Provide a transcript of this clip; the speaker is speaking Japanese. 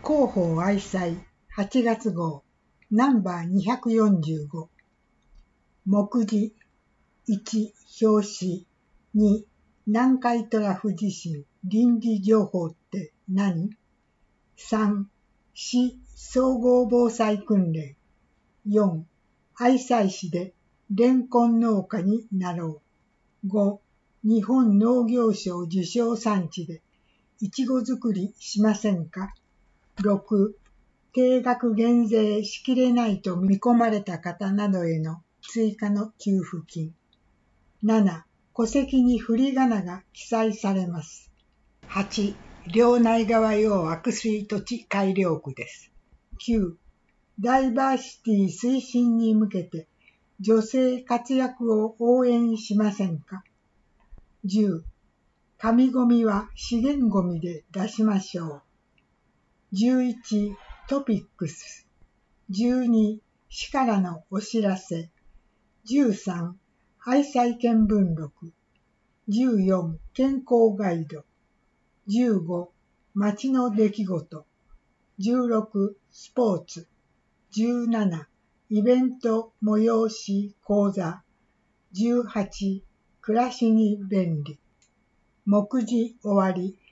広報愛妻8月号ナンバー245目次1表紙2南海トラフ地震臨時情報って何 ?3 市総合防災訓練4愛妻市でレンコン農家になろう5日本農業賞受賞産地でいちご作りしませんか6定額減税しきれないと見込まれた方などへの追加の給付金7戸籍に振り仮名が記載されます8領内川用悪水土地改良区です9ダイバーシティ推進に向けて女性活躍を応援しませんか10紙ゴミは資源ゴミで出しましょう11トピックス12市からのお知らせ13愛妻見聞録14健康ガイド15街の出来事16スポーツ17イベント催し講座18暮らしに便利目次終わり